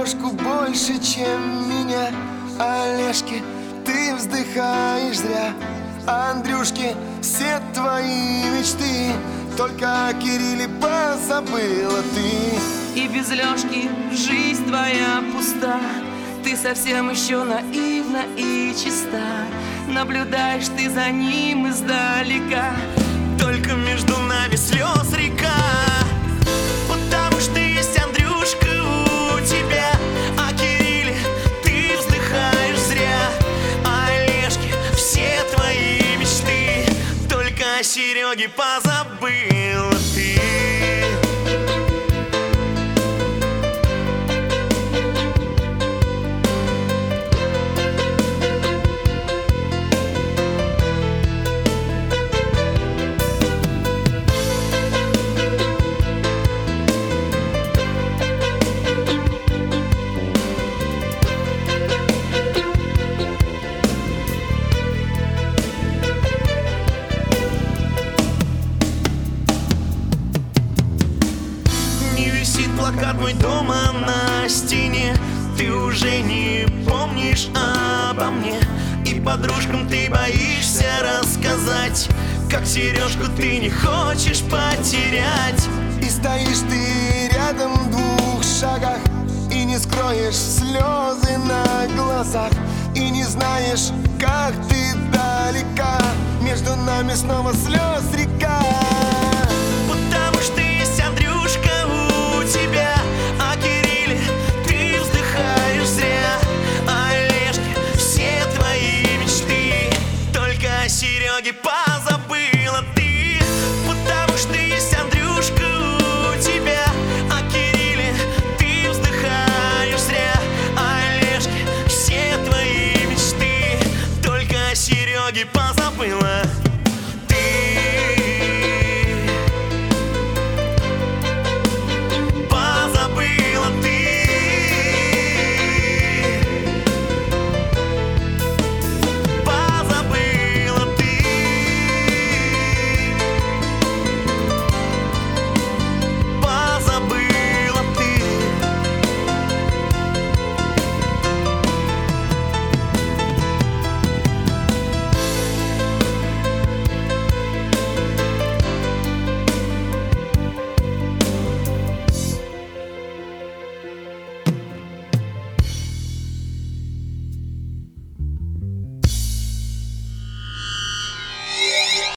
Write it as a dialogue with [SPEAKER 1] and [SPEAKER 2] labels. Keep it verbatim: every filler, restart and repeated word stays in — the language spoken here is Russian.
[SPEAKER 1] Сережку больше, чем меня. Олежки, ты вздыхаешь зря. Андрюшки, все твои мечты только о Кирилле позабыла ты.
[SPEAKER 2] И без Лёшки жизнь твоя пуста. Ты совсем еще наивна и чиста. Наблюдаешь ты за ним издалека.
[SPEAKER 3] Только между нами слез река. Потому что есть Андрюшка у тебя. О Кирилле ты вздыхаешь зря. А Олежке все твои мечты только о Сереге позабыла ты. Плакат мой дома на стене. Ты уже не помнишь обо мне. И подружкам ты боишься рассказать, как Сережку ты не хочешь потерять.
[SPEAKER 1] И стоишь ты рядом в двух шагах, и не скроешь слезы на глазах. И не знаешь, как ты далека. Между нами снова слез река.